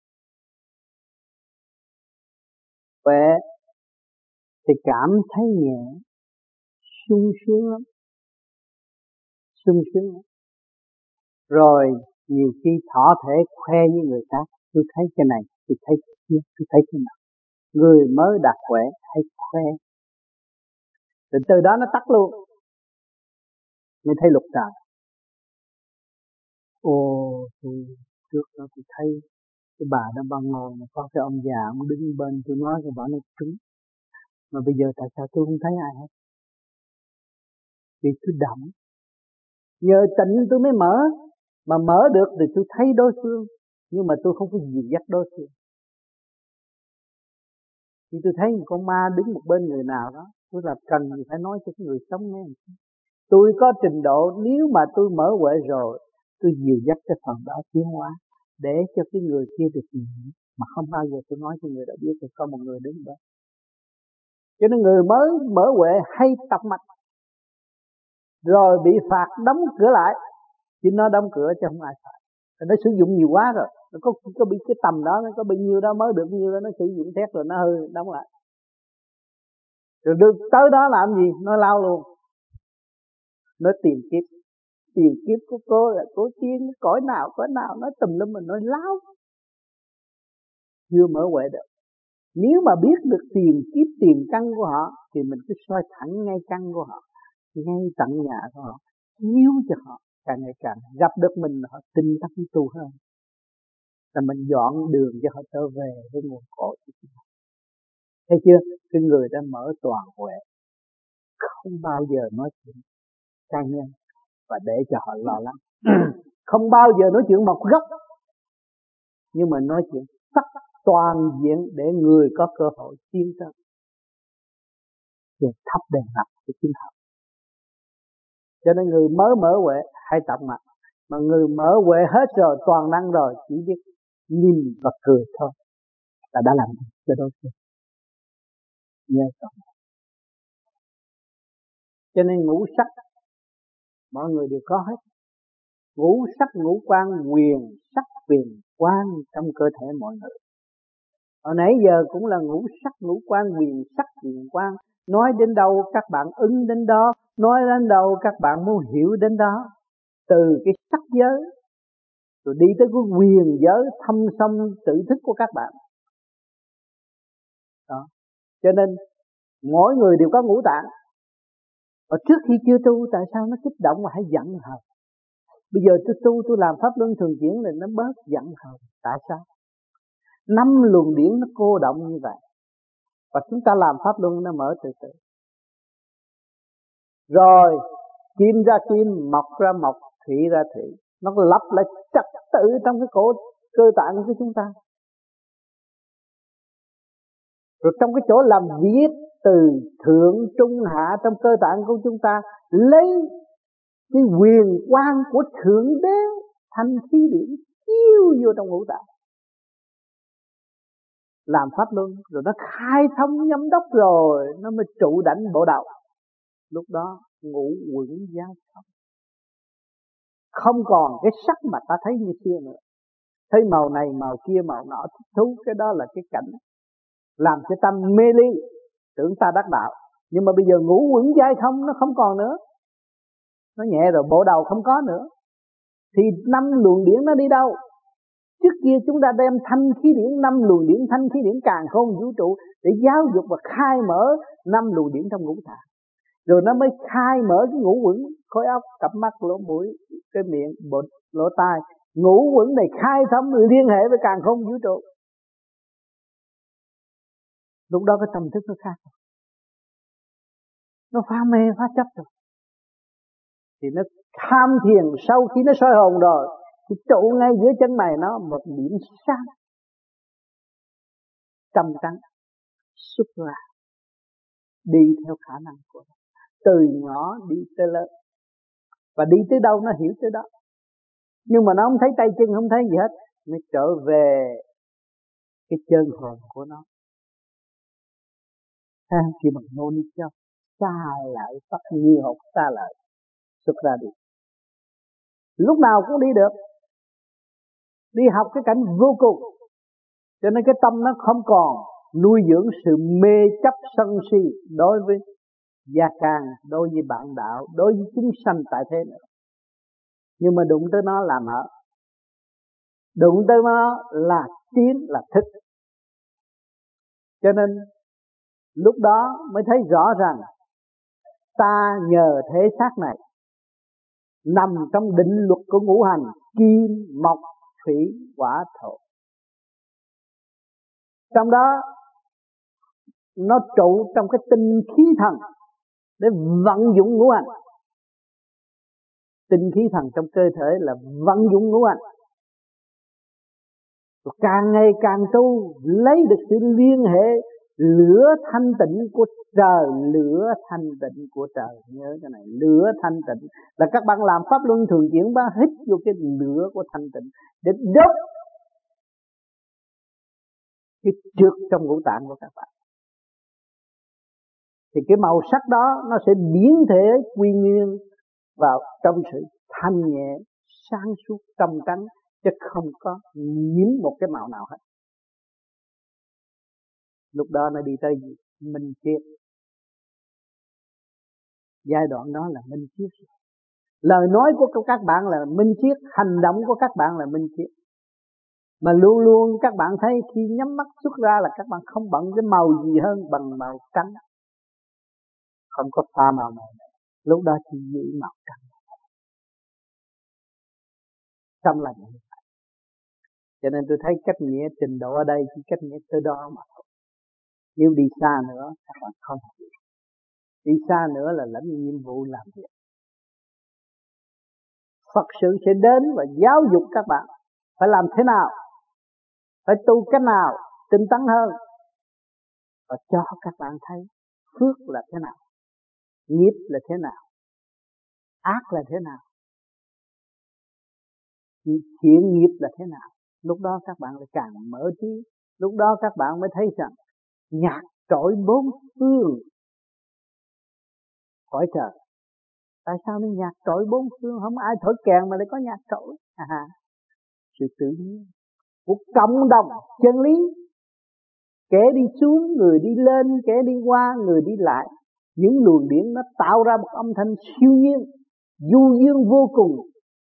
Khỏe thì cảm thấy nhẹ, sung sướng lắm, sung sướng lắm. Rồi nhiều khi thỏ thể khoe với người khác, tôi thấy cái này, tôi thấy cái kia, tôi thấy cái nào. Người mới đạt khỏe hay khoe, rồi từ đó nó tắt luôn. Nên thấy lục trần. Ồ, tôi trước đó tôi thấy cái bà đó bà ngồi mà có cái ông già ông đứng bên, tôi nói cái bà nó trúng. Mà bây giờ tại sao tôi không thấy ai hết? Vì tôi động. Nhờ tịnh tôi mới mở. Mà mở được thì tôi thấy đối phương, nhưng mà tôi không có dìu dắt đối phương. Khi tôi thấy một con ma đứng một bên người nào đó, tôi là cần phải nói cho cái người sống nghe. Tôi có trình độ, nếu mà tôi mở huệ rồi, tôi dìu dắt cái phần đó tiến hóa, để cho cái người kia được hiểu. Mà không bao giờ tôi nói cho người đã biết được có một người đứng đó. Cho nên người mới mở huệ hay tập mạch, rồi bị phạt đóng cửa lại. Chứ nó đóng cửa chứ không ai phạt. Nó sử dụng nhiều quá rồi, nó có, có bị cái tầm đó, nó có bao nhiêu đó mới được nhiêu đó, nó sử dụng thét rồi nó hư, đóng lại. Rồi được tới đó làm gì? Nó lao luôn. Nó tìm kiếp. Tìm kiếp của cô là cô tiên, cõi nào, cõi nào, nó tùm lum mình nói láo. Chưa mở huệ được. Nếu mà biết được tiền kiếp, tiền căn của họ, thì mình cứ soi thẳng ngay căn của họ, ngay tận nhà của họ, chiếu cho họ. Càng ngày càng gặp được mình, họ tin tắc tu hơn. Là mình dọn đường cho họ trở về với nguồn cội. Thấy chưa? Cái người đã mở toàn huệ, không bao giờ nói chuyện cá nhân và để cho họ lo lắng. Không bao giờ nói chuyện một góc, nhưng mà nói chuyện tất toàn diện để người có cơ hội tiến tới. Rồi thắp đèn lập cho chính họ. Cho nên người mới mở huệ hay tập mặt, mà người mở huệ hết rồi, toàn năng rồi, chỉ biết nhìn và cười thôi là đã làm được cho đối phương. Nhớ không? Cho nên ngũ sắc mọi người đều có hết. Ngũ sắc ngũ quan quyền sắc quyền quan trong cơ thể mọi người. Hồi nãy giờ cũng là ngũ sắc ngũ quan quyền sắc quyền quan. Nói đến đâu các bạn ứng đến đó, nói đến đâu các bạn muốn hiểu đến đó. Từ cái sắc giới rồi đi tới cái quyền giới thâm sâu tự thức của các bạn. Đó. Cho nên mỗi người đều có ngũ tạng. Và trước khi chưa tu tại sao nó kích động mà hay giận hờn? Bây giờ tôi tu tôi làm pháp luân thường chuyển này nó bớt giận hờn. Tại sao? Năm luồng điển nó cô động như vậy, và chúng ta làm pháp luân nó mở từ từ. Rồi kim ra kim, mộc ra mộc, thủy ra thủy, nó lặp lại trật tự trong cái cổ cơ tạng của chúng ta. Rồi trong cái chỗ làm việc từ thượng trung hạ trong cơ tạng của chúng ta, lấy cái quyền quang của thượng đế thành khí điển chiếu vô trong ngũ tạng, làm pháp luân. Rồi nó khai thông nhâm đốc, rồi nó mới trụ đảnh bộ đầu. Lúc đó ngũ quẩn giao thông, không còn cái sắc mà ta thấy như xưa nữa. Thấy màu này màu kia màu nọ thích thú, cái đó là cái cảnh làm cho tâm mê ly, tưởng ta đắc đạo. Nhưng mà bây giờ ngũ quẩn giao thông nó không còn nữa, nó nhẹ rồi, bộ đầu không có nữa, thì năm luồng điển nó đi đâu? Trước kia chúng ta đem thanh khí điển, năm luồng điển thanh khí điển càn khôn vũ trụ để giáo dục và khai mở năm luồng điển trong ngũ tạng, rồi nó mới khai mở cái ngũ quẩn, khối óc, cặp mắt, lỗ mũi, cái miệng, bụng, lỗ tai. Ngũ quẩn này khai thông liên hệ với càn khôn vũ trụ. Lúc đó cái tâm thức nó khác, nó phá mê phá chấp rồi, thì nó tham thiền. Sau khi nó soi hồn rồi thì trụ ngay dưới chân mày nó một điểm sáng trầm trắng xuất ra, đi theo khả năng của nó, từ nhỏ đi tới lớn, và đi tới đâu nó hiểu tới đó. Nhưng mà nó không thấy tay chân, không thấy gì hết, mới trở về cái chân hồn của nó. Ha, khi bằng nôn đi cho xa lại, phát như học xa lại, xuất ra đi. Lúc nào cũng đi được, đi học cái cảnh vô cùng. Cho nên cái tâm nó không còn nuôi dưỡng sự mê chấp sân si đối với gia can, đối với bạn đạo, đối với chúng sanh tại thế nữa. Nhưng mà đụng tới nó làm hở, đụng tới nó là tiến, là thức. Cho nên lúc đó mới thấy rõ rằng ta nhờ thế xác này nằm trong định luật của ngũ hành kim, mộc, thủy, hỏa, thổ. Trong đó nó trụ trong cái tinh khí thần để vận dụng ngũ hành. Tinh khí thần trong cơ thể là vận dụng ngũ hành. Rồi càng ngày càng tu, lấy được sự liên hệ lửa thanh tịnh của trời, lửa thanh tịnh của trời. Nhớ cái này, lửa thanh tịnh là các bạn làm pháp luân thường chuyển ba, hít vô cái lửa của thanh tịnh để đốt cái trượt trong ngũ tạng của các bạn. Thì cái màu sắc đó nó sẽ biến thể quy nguyên vào trong sự thanh nhẹ, sáng suốt, trong trắng, chứ không có nhiễm một cái màu nào hết. Lúc đó nó đi tới gì? Minh triết. Giai đoạn đó là minh triết. Lời nói của các bạn là minh triết, hành động của các bạn là minh triết. Mà luôn luôn các bạn thấy khi nhắm mắt xuất ra là các bạn không bận cái màu gì hơn bằng màu trắng. Không có pha màu này. Lúc đó chỉ giữ màu trắng. Trong là như vậy. Cho nên tôi thấy cách nghĩa trình độ ở đây chỉ cách nghĩa tới đó mà thôi. Nếu đi xa nữa các bạn không hiểu. Đi xa nữa là lãnh nhiệm vụ làm việc. Phật sự sẽ đến và giáo dục các bạn phải làm thế nào, phải tu cách nào tinh tấn hơn, và cho các bạn thấy phước là thế nào, nghiệp là thế nào, ác là thế nào, thiện nghiệp là thế nào. Lúc đó các bạn lại càng mở trí. Lúc đó các bạn mới thấy rằng nhạc trội bốn phương cõi trời. Tại sao nó nhạc trội bốn phương? Không ai thổi kèn mà lại có nhạc trội. À, sự tự nhiên của cộng đồng chân lý. Kẻ đi xuống, người đi lên, kẻ đi qua, người đi lại. Những luồng điển nó tạo ra một âm thanh siêu nhiên, du dương vô cùng.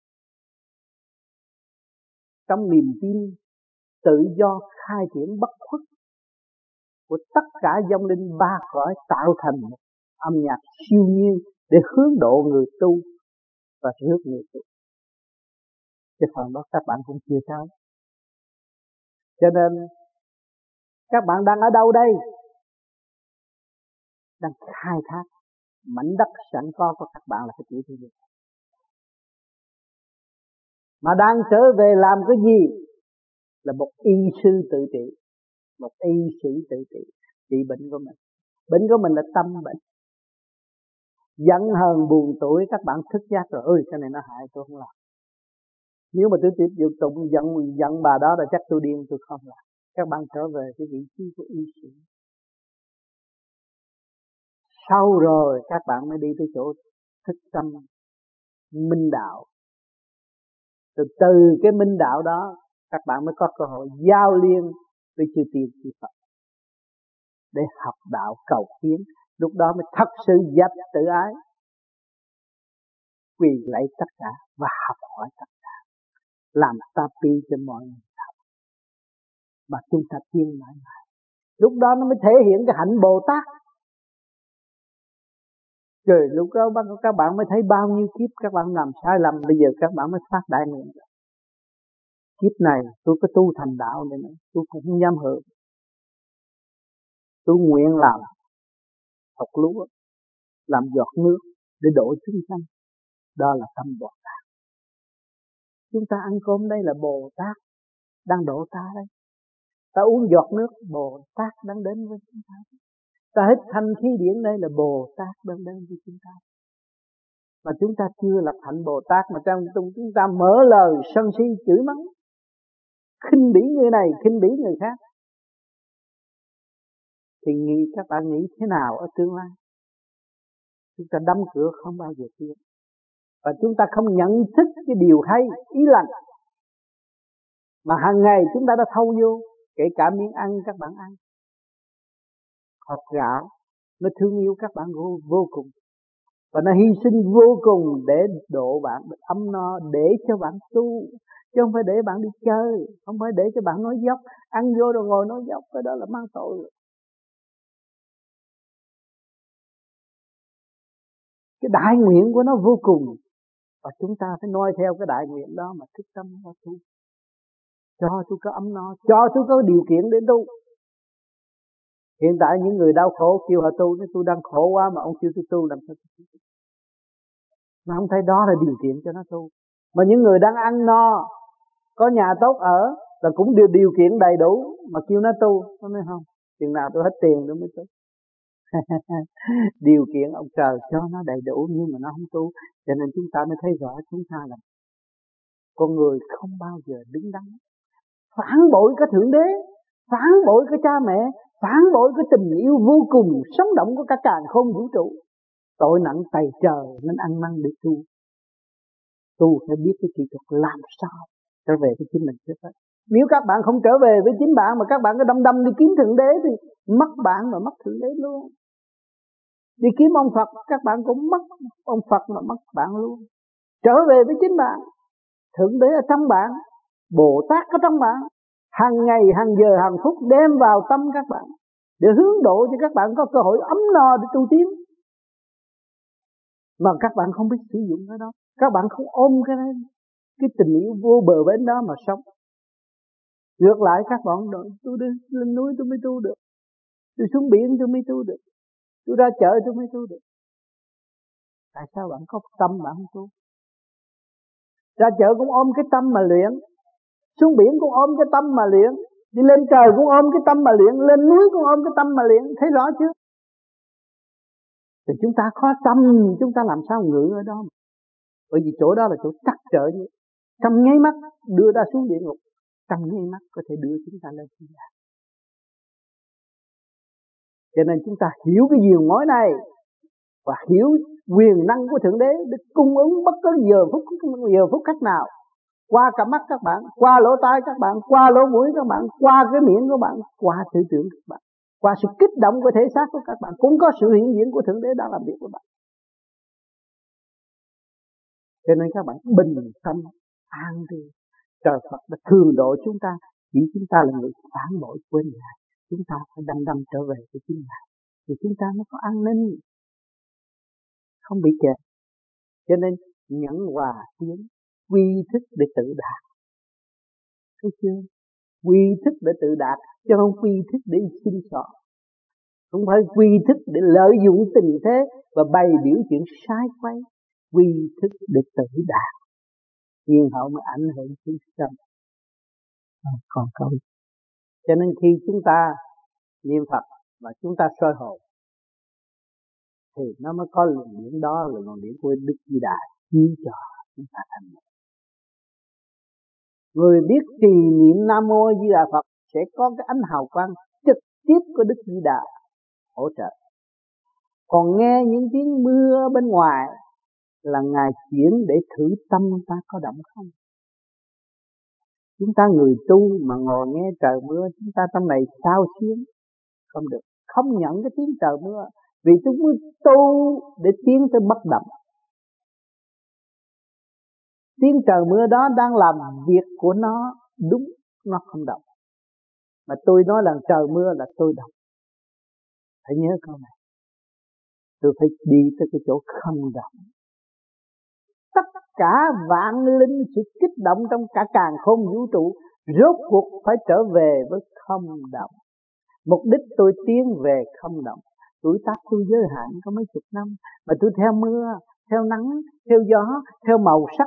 Trong niềm tin tự do khai triển bất khuất của tất cả vong linh ba cõi, tạo thành một âm nhạc siêu nhiên để hướng độ người tu và rước người tu. Cái phần đó các bạn cũng chưa thấy. Cho nên Các bạn đang ở đâu đây? Đang khai thác mảnh đất sẵn có của các bạn là cái tiểu thiên địa. Mà đang trở về làm cái gì? Là một y sư tự trị, một y sĩ tự trị, trị bệnh của mình. Bệnh của mình là tâm bệnh. Giận hờn buồn tuổi các bạn thức giác rồi, ơi cái này nó hại tôi không làm. Nếu mà tôi tiếp tục giận giận bà đó là chắc tôi điên, tôi không làm. Các bạn trở về cái vị trí của y sĩ. Sau rồi các bạn mới đi tới chỗ thức tâm minh đạo. Từ từ cái minh đạo đó các bạn mới có cơ hội giao liên với chư tiên chư Phật để học đạo cầu tiến. Lúc đó mới thật sự dẹp tự ái, quỳ lạy tất cả và học hỏi tất cả, làm tapi cho mọi người học. Và chúng ta tiến mãi mãi. Lúc đó nó mới thể hiện cái hạnh Bồ Tát. Rồi lúc đó các bạn mới thấy bao nhiêu kiếp các bạn làm sai lầm, bây giờ các bạn mới phát đại nguyện. Kiếp này tôi có tu thành đạo này nữa, tôi cũng không dám hưởng. Tôi nguyện làm học lúa, làm giọt nước để độ chúng sanh. Đó là tâm Bồ Tát. Chúng ta ăn cơm đây là Bồ Tát đang độ ta đây. Ta uống giọt nước, Bồ Tát đang đến với chúng ta. Ta hít thanh khí điển đây là Bồ Tát đang đến với chúng ta. Mà chúng ta chưa lập hạnh Bồ Tát, mà trong chúng ta mở lời sân si chửi mắng, khinh bỉ người này, khinh bỉ người khác, thì nghĩ các bạn nghĩ thế nào ở tương lai? Chúng ta đóng cửa không bao giờ tiến, và chúng ta không nhận thức cái điều hay, ý lành mà hàng ngày chúng ta đã thâu vô. Kể cả miếng ăn các bạn ăn, hột gạo nó thương yêu các bạn vô, vô cùng, và nó hy sinh vô cùng để độ bạn ấm no, để cho bạn tu, chứ không phải để bạn đi chơi, không phải để cho bạn nói dốc, ăn vô rồi ngồi nói dốc, cái đó là mang tội. Cái đại nguyện của nó vô cùng, và chúng ta phải noi theo cái đại nguyện đó mà thức tâm và tu. Cho tôi có ấm no, cho tôi có điều kiện để tu. Hiện tại những người đau khổ kêu họ tu, nếu tôi đang khổ quá mà ông kêu tôi tu làm sao tôi tu? Mà không thấy đó là điều kiện cho nó tu. Mà những người đang ăn no, có nhà tốt ở, là cũng điều, điều kiện đầy đủ, mà kêu nó tu, nó nói không, chừng nào tôi hết tiền tôi mới tu. Điều kiện ông trời cho nó đầy đủ nhưng mà nó không tu. Cho nên chúng ta mới thấy rõ chúng ta là con người không bao giờ đứng đắn. Phản bội cái Thượng Đế, phản bội cái cha mẹ, phản bội cái tình yêu vô cùng sống động của cả càn khôn vũ trụ. Tội nặng tày trời nên ăn năn để tu. Tu phải biết cái kỹ thuật làm sao trở về với chính mình trước hết. Nếu các bạn không trở về với chính bạn mà các bạn cứ đâm đâm đi kiếm Thượng Đế thì mất bạn mà mất Thượng Đế luôn. Đi kiếm ông Phật các bạn cũng mất ông Phật mà mất bạn luôn. Trở về với chính bạn, Thượng Đế ở trong bạn, Bồ Tát ở trong bạn, hàng ngày, hàng giờ, hàng phút đem vào tâm các bạn để hướng độ cho các bạn có cơ hội ấm no để tu tiến. Mà các bạn không biết sử dụng cái đó, các bạn không ôm cái đó, cái tình yêu vô bờ bến đó mà sống. Ngược lại các bạn nói tôi đi lên núi tôi mới tu được, tôi xuống biển tôi mới tu được, tôi ra chợ tôi mới tu được. Tại sao bạn có tâm bạn không tu? Ra chợ cũng ôm cái tâm mà luyện, xuống biển cũng ôm cái tâm mà luyện, đi lên trời cũng ôm cái tâm mà luyện, lên núi cũng ôm cái tâm mà luyện, thấy rõ chưa? Thì chúng ta có tâm, chúng ta làm sao ngự ở đó? Bởi vì chỗ đó là chỗ trắc trở như trong nháy mắt đưa ta xuống địa ngục, trong nháy mắt có thể đưa chúng ta lên thiên đàng. Cho nên chúng ta hiểu cái diều mối này và hiểu quyền năng của Thượng Đế để cung ứng bất cứ giờ phút giờ phút cách nào, qua cả mắt các bạn, qua lỗ tai các bạn, qua lỗ mũi các bạn, qua cái miệng của bạn, qua tư tưởng các bạn, qua sự kích động của thể xác của các bạn, cũng có sự hiện diện của Thượng Đế đang làm việc với bạn. Cho nên các bạn bình tâm an đi. Trời Phật đã thường độ chúng ta, chỉ chúng ta là người phản bội quên Ngài, chúng ta phải đâm đâm trở về với chính Ngài, thì chúng ta mới có an ninh, không bị kẹt. Cho nên nhẫn hòa tiến, quy thức để tự đạt, thấy chưa? quy thức để tự đạt, chứ không quy thức để xin xỏ. Không phải quy thức để lợi dụng tình thế và bày biểu chuyện sai quay. Quy thức để tự đạt, nhiên hậu mới ảnh hưởng chúng sanh. Còn câu, cho nên khi chúng ta niệm Phật và chúng ta soi hồn thì nó mới có luồng điển đó, là luồng điển của Đức Di Đà chiếu cho chúng ta thành. Người biết trì niệm Nam Mô Di Đà Phật sẽ có cái ánh hào quang trực tiếp của Đức Di Đà hỗ trợ. Còn nghe những tiếng mưa bên ngoài là Ngài chuyển để thử tâm ta có động không. Chúng ta người tu mà ngồi nghe trời mưa, chúng ta trong này sao xuyến không được, không nhận cái tiếng trời mưa, vì chúng mới tu để tiến tới bất động. Tiếng trời mưa đó đang làm việc của nó đúng, nó không động. Mà tôi nói là trời mưa là tôi động. Phải nhớ câu này. Tôi phải đi tới cái chỗ không động. Tất cả vạn linh sự kích động trong cả càn khôn vũ trụ rốt cuộc phải trở về với không động. Mục đích tôi tiến về không động. Tuổi tác tôi giới hạn có mấy chục năm, mà tôi theo mưa, theo nắng, theo gió, theo màu sắc,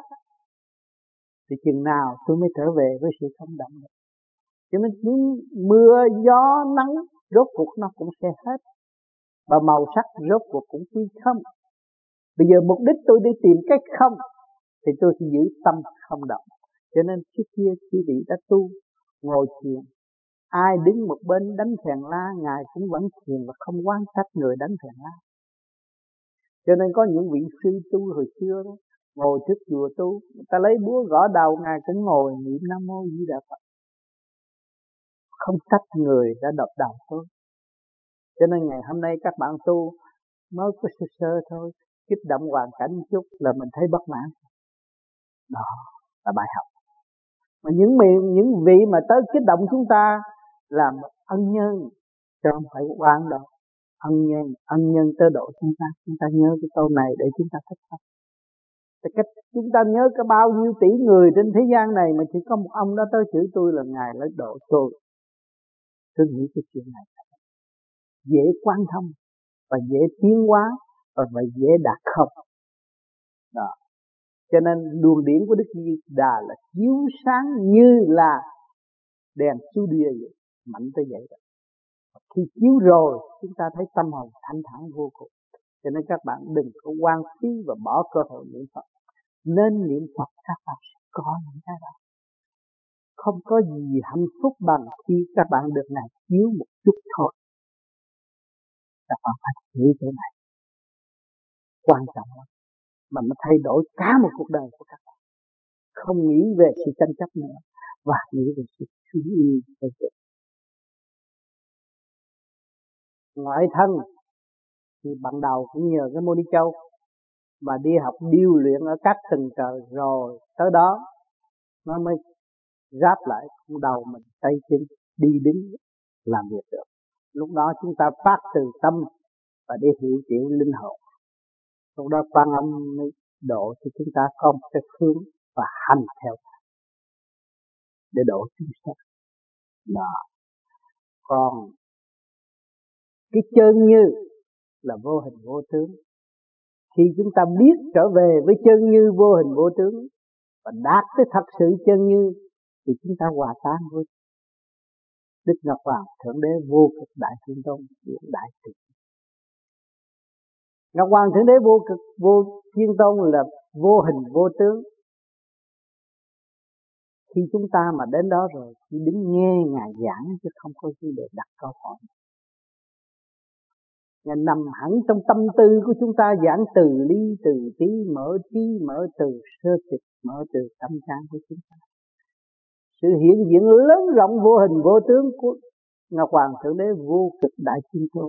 thì chừng nào tôi mới trở về với sự không động được. Cho nên những mưa, gió, nắng rốt cuộc nó cũng sẽ hết, và màu sắc rốt cuộc cũng quy không. Bây giờ mục đích tôi đi tìm cái không, thì tôi sẽ giữ tâm không động. Cho nên trước kia quý vị đã tu, ngồi thiền, ai đứng một bên đánh phèn la, Ngài cũng vẫn thiền và không quan sát người đánh phèn la. Cho nên có những vị sư tu hồi xưa đó, ngồi trước chùa tu, người ta lấy búa gõ đầu, Ngài cũng ngồi niệm Nam Mô Di Đà Phật, không trách người đã đập đầu tôi. Cho nên ngày hôm nay các bạn tu mới có sơ sơ thôi, kích động hoàn cảnh một chút là mình thấy bất mãn. Đó là bài học. Mà những miền, những vị mà tới kích động chúng ta là một ân nhân, chứ không phải oan đâu. Ân nhân, ân nhân tới độ chúng ta. Chúng ta nhớ cái câu này để chúng ta thích học. Cách chúng ta nhớ có bao nhiêu tỷ người trên thế gian này mà chỉ có một ông đó tới chửi tôi là Ngài lấy độ tôi. Tôi nghĩ cái chuyện này dễ quan thông và dễ tiến hóa và dễ đạt không. Đó. Cho nên luồng điển của Đức Di Đà là chiếu sáng như là đèn chiếu đia vậy, mạnh tới vậy đó. Khi chiếu rồi chúng ta thấy tâm hồn thanh thản vô cùng. Cho nên các bạn đừng có hoang phí và bỏ cơ hội niệm Phật. Nên niệm Phật các bạn sẽ có những cái đó. Không có gì hạnh phúc bằng khi các bạn được Ngài chiếu một chút thôi. Các bạn phải hiểu chỗ này quan trọng lắm, mà nó thay đổi cả một cuộc đời của các bạn. Không nghĩ về sự tranh chấp nữa, và nghĩ về sự thương yêu về việc. Ngoại thân thì ban đầu cũng nhờ cái Mô Ni Châu, mà đi học điêu luyện ở các tầng trời, rồi tới đó nó mới ráp lại con đầu mình, tay chân đi đứng làm việc được. Lúc đó chúng ta phát từ tâm và để hiểu chuyện linh hồn. Lúc đó Quan Âm mới độ thì chúng ta có một cái hướng và hành theo để độ chúng sanh. Đó. Còn cái chân như là vô hình vô tướng. Khi chúng ta biết trở về với chân như vô hình vô tướng và đạt tới thật sự chân như, thì chúng ta hòa tan với Đức Ngọc Hoàng Thượng Đế vô cực Đại Thiên Tôn hiện đại từ. Ngọc Hoàng Thượng Đế vô cực vô Thiên Tôn là vô hình vô tướng. Khi chúng ta mà đến đó rồi, chỉ đứng nghe Ngài giảng chứ không có gì để đặt câu hỏi. Ngài nằm hẳn trong tâm tư của chúng ta, giảng từ ly từ tí, mở trí mở từ, sơ trực mở từ tâm trạng của chúng ta. Sự hiện diện lớn rộng vô hình vô tướng của Ngọc Hoàng Thượng Đế vô cực Đại Thiên Tôn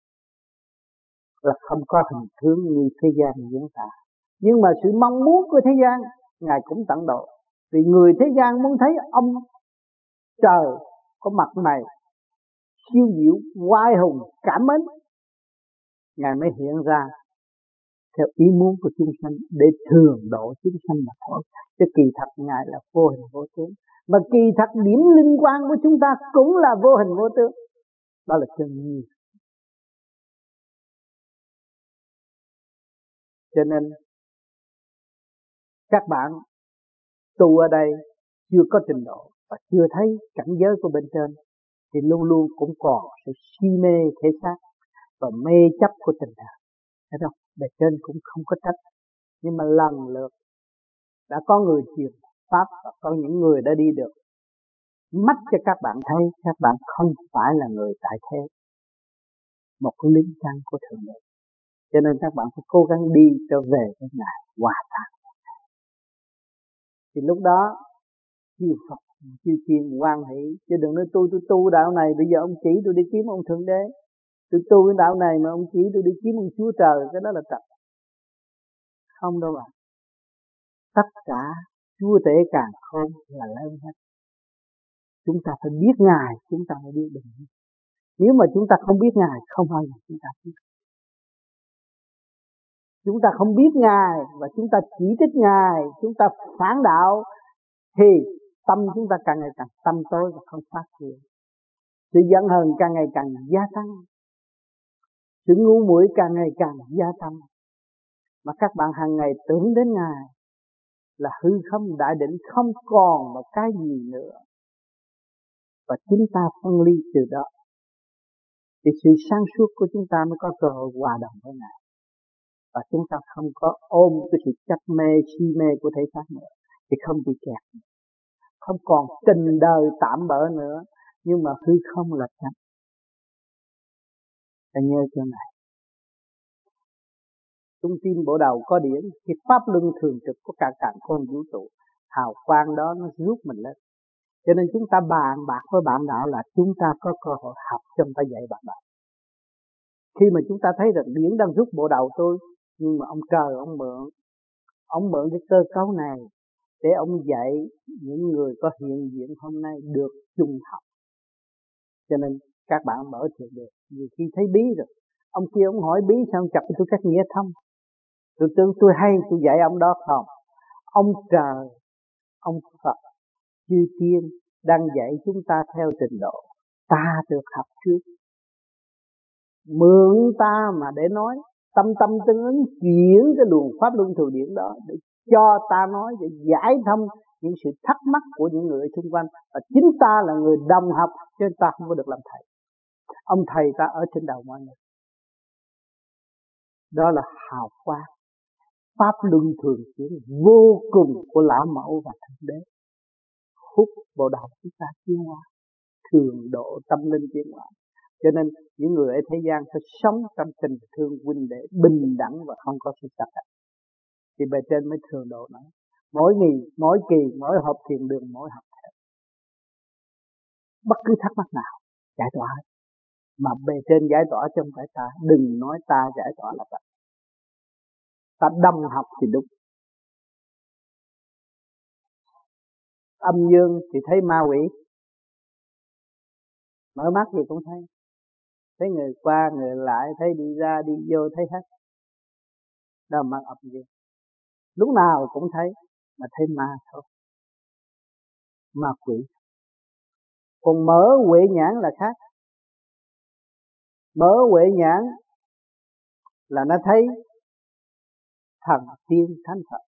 là không có hình tướng như thế gian diễn tả. Nhưng mà sự mong muốn của thế gian Ngài cũng tận độ. Vì người thế gian muốn thấy ông trời có mặt này siêu diệu, oai hùng, cảm mến, Ngài mới hiện ra theo ý muốn của chúng sanh để thường độ chúng sanh mà thôi. Chứ kỳ thật Ngài là vô hình vô tướng. Mà kỳ thật điểm linh quan của chúng ta cũng là vô hình vô tướng. Đó là chân nhiên. Cho nên các bạn tu ở đây chưa có trình độ và chưa thấy cảnh giới của bên trên thì luôn luôn cũng còn sự si mê thể xác và mê chấp của tình đời. Thấy không? Bề trên cũng không có trách. Nhưng mà lần lượt đã có người truyền pháp và có những người đã đi được. Mắt cho các bạn thấy các bạn không phải là người tại thế, một cái linh căn của Thượng Đế. Cho nên các bạn phải cố gắng đi trở về với Ngài hòa tan. Thì lúc đó chư Phật, chư Thiên hoan hỷ. Chứ đừng nói tôi tôi tu đạo này, bây giờ ông chỉ tôi đi kiếm ông Thượng Đế. Tôi tu cái đạo này mà ông chỉ tôi đi kiếm ông Chúa Trời, cái đó là trật. Không đâu bạn. Tất cả Chúa Tể càng không là lớn hết. Chúng ta phải biết Ngài, chúng ta mới biết được. Nếu mà chúng ta không biết Ngài, không bao giờ chúng ta biết. Chúng ta không biết Ngài và chúng ta chỉ trích Ngài, chúng ta phản đạo, thì tâm chúng ta càng ngày càng tâm tối và không phát triển. Sự giận hờn càng ngày càng gia tăng, sự ngu muội càng ngày càng gia tăng. Mà các bạn hàng ngày tưởng đến Ngài là hư không đại định, không còn một cái gì nữa. Và chúng ta phân ly từ đó thì sự sáng suốt của chúng ta mới có cơ hội hòa đồng với Ngài. Và chúng ta không có ôm cái sự chấp mê, si mê của thể xác nữa, thì không bị kẹt nữa. Không còn tình đời tạm bỡ nữa, nhưng mà hư không là chánh. Ta nhớ chỗ này. Trung tim bộ đầu có điển, cái pháp luân thường trực của cả càn khôn vũ trụ, hào quang đó nó rút mình lên. Cho nên chúng ta bàn bạc với bạn đạo là chúng ta có cơ hội học trong ta dạy bạn đạo. Khi mà chúng ta thấy rằng điển đang rút bộ đầu tôi, nhưng mà ông trời ông mượn, ông mượn cái cơ cấu này để ông dạy những người có hiện diện hôm nay được chung học. Cho nên các bạn mở thiện được. Nhiều khi thấy bí rồi, ông kia ông hỏi bí sao ông chặt tôi các nghĩa thông. Tôi tưởng tôi hay tôi dạy ông đó không. Ông trời, ông Phật, chư Thiên đang dạy chúng ta theo trình độ. Ta được học trước, mượn ta mà để nói, tâm tâm tương ứng chuyển cái luồng pháp luân thường điển đó để cho ta nói, để giải thông những sự thắc mắc của những người xung quanh. Và chính ta là người đồng học, chứ ta không có được làm thầy. Ông thầy ta ở trên đầu mọi người. Đó là hào quang pháp luân thường chuyển vô cùng của lão mẫu và thượng đế, hút bộ đầu chúng ta tiến hóa, thường độ tâm linh tiến hóa. Cho nên những người ở thế gian phải sống trong tình thương huynh đệ bình đẳng và không có sự sát hại, thì bề trên mới thường độ nó. Mỗi ngày, mỗi kỳ, mỗi hộp thiền đường, mỗi học thầy, bất cứ thắc mắc nào giải tỏa, mà bề trên giải tỏa trong phải ta. Đừng nói ta giải tỏa là ta, ta đồng học thì đúng. Âm dương thì thấy ma quỷ, mở mắt gì cũng thấy, thấy người qua người lại, thấy đi ra đi vô thấy hết. Đó là âm dương, lúc nào cũng thấy, mà thấy ma thôi, ma quỷ. Còn mở huệ nhãn là khác. Mở huệ nhãn là nó thấy thần tiên thánh Phật.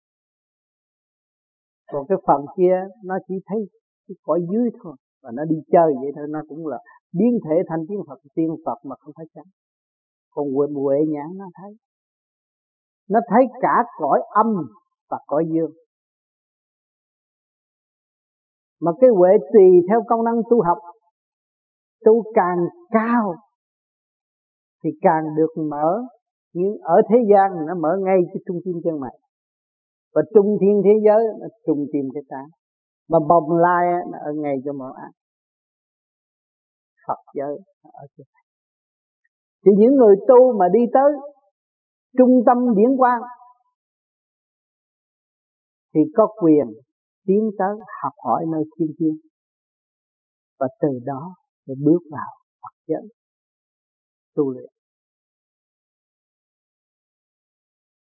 Còn cái phần kia nó chỉ thấy cái cõi dưới thôi, và nó đi chơi vậy thôi. Nó cũng là biến thể thành tiên Phật, tiên Phật mà không phải chánh. Còn huệ, huệ nhãn nó thấy, nó thấy cả cõi âm và cõi dương. Mà cái huệ tùy theo công năng tu học, tu càng cao thì càng được mở. Nhưng ở thế gian nó mở ngay cái trung tim chân mày, và trung thiên thế giới nó trung tim cái trán, mà bồng lai nó ở ngay cho mở ác. Phật giới ở chỗ này. Thì những người tu mà đi tới trung tâm điển quang thì có quyền tiến tới học hỏi nơi thiên thiên, và từ đó để bước vào Phật giới tu luyện.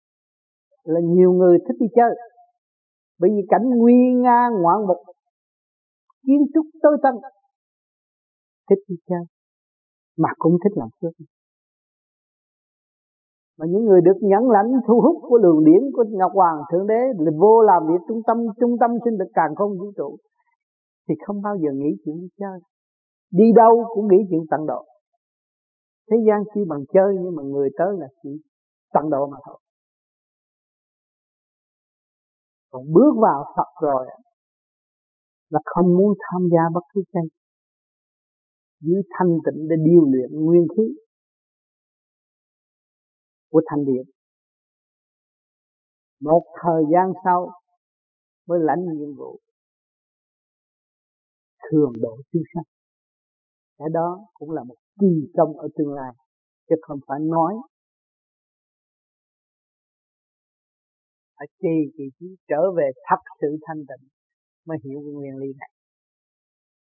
Là nhiều người thích đi chơi, bởi vì cảnh nguy nga ngoạn mục, kiến trúc tối tân, thích đi chơi mà cũng thích làm phước. Mà những người được nhẫn lãnh thu hút của luồng điển của Ngọc Hoàng Thượng Đế là vô làm việc trung tâm trung tâm sinh lực càn khôn vũ trụ, thì không bao giờ nghĩ chuyện đi chơi. Đi đâu cũng nghĩ chuyện tận độ. Thế gian chi bằng chơi, nhưng mà người tới là chỉ tận độ mà thôi. Còn bước vào Phật rồi là không muốn tham gia bất cứ cái giữ thanh tịnh để điều luyện nguyên khí của thanh điện. Một thời gian sau mới lãnh nhiệm vụ thường độ chúng sanh. Cái đó cũng là một kỳ công ở tương lai, chứ không phải nói. Phải trì kỳ trí trở về thật sự thanh tịnh mới hiểu cái nguyên lý này.